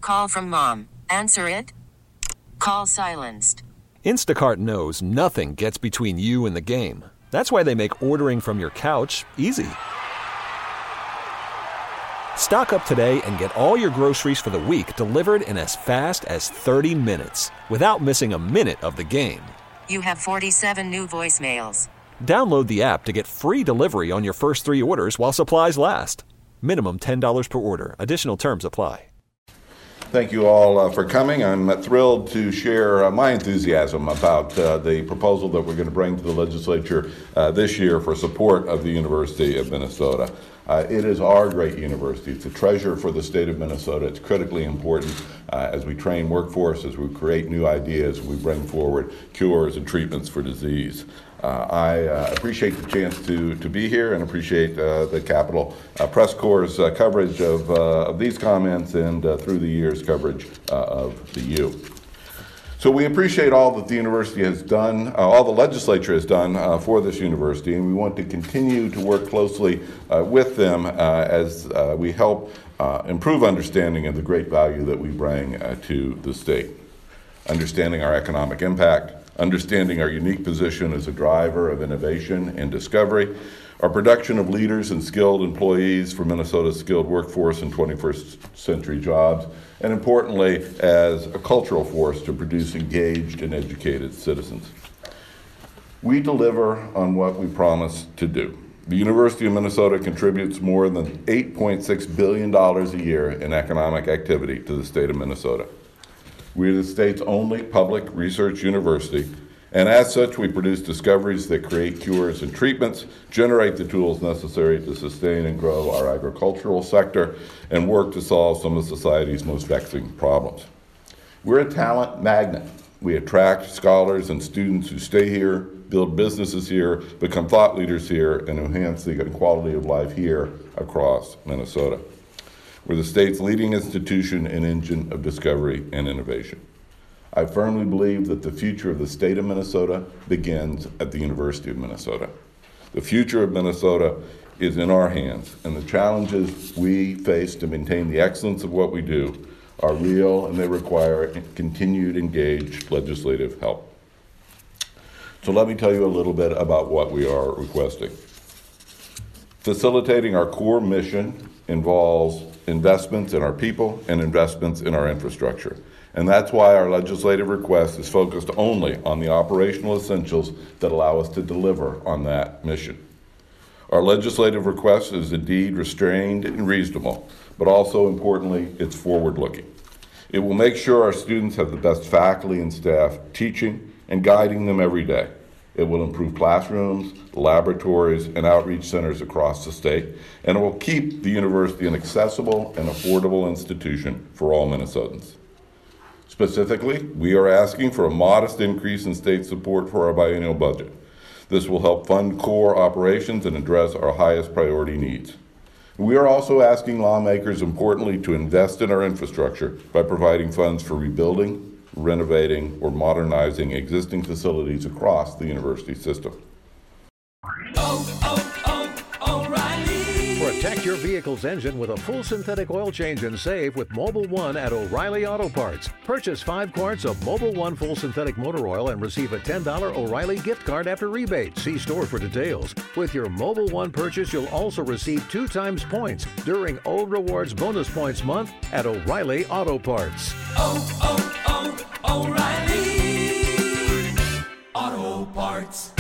call from mom. Answer it. Call silenced. Instacart knows nothing gets between you and the game. That's why they make ordering from your couch easy. Stock up today and get all your groceries for the week delivered in as fast as 30 minutes without missing a minute of the game. You have 47 new voicemails. Download the app to get free delivery on your first 3 orders while supplies last. Minimum $10 per order. Additional terms apply. Thank you all for coming. I'm thrilled to share my enthusiasm about the proposal that we're going to bring to the legislature this year for support of the University of Minnesota. It is our great university. It's a treasure for the state of Minnesota. It's critically important as we train workforce, as we create new ideas, we bring forward cures and treatments for disease. I appreciate the chance to be here and appreciate the Capitol Press Corps' coverage of these comments and through the years coverage of the U. So we appreciate all that the university has done, all the legislature has done for this university, and we want to continue to work closely with them as we help improve understanding of the great value that we bring to the state. Understanding our economic impact, understanding our unique position as a driver of innovation and discovery, our production of leaders and skilled employees for Minnesota's skilled workforce and 21st century jobs, and importantly, as a cultural force to produce engaged and educated citizens. We deliver on what we promise to do. The University of Minnesota contributes more than $8.6 billion a year in economic activity to the state of Minnesota. We are the state's only public research university, and as such, we produce discoveries that create cures and treatments, generate the tools necessary to sustain and grow our agricultural sector, and work to solve some of society's most vexing problems. We're a talent magnet. We attract scholars and students who stay here, build businesses here, become thought leaders here, and enhance the quality of life here across Minnesota. We're the state's leading institution and engine of discovery and innovation. I firmly believe that the future of the state of Minnesota begins at the University of Minnesota. The future of Minnesota is in our hands, and the challenges we face to maintain the excellence of what we do are real, and they require continued engaged legislative help. So let me tell you a little bit about what we are requesting. Facilitating our core mission involves investments in our people and investments in our infrastructure. And that's why our legislative request is focused only on the operational essentials that allow us to deliver on that mission. Our legislative request is indeed restrained and reasonable, but also importantly, it's forward-looking. It will make sure our students have the best faculty and staff teaching and guiding them every day. It will improve classrooms, laboratories, and outreach centers across the state, and it will keep the university an accessible and affordable institution for all Minnesotans. Specifically, we are asking for a modest increase in state support for our biennial budget. This will help fund core operations and address our highest priority needs. We are also asking lawmakers, importantly, to invest in our infrastructure by providing funds for rebuilding, renovating, or modernizing existing facilities across the university system. Protect your vehicle's engine with a full synthetic oil change and save with Mobil 1 at O'Reilly Auto Parts. Purchase 5 quarts of Mobil 1 full synthetic motor oil and receive a $10 O'Reilly gift card after rebate. See store for details. With your Mobil 1 purchase, you'll also receive 2 times points during O Rewards Bonus Points Month at O'Reilly Auto Parts. O'Reilly Auto Parts.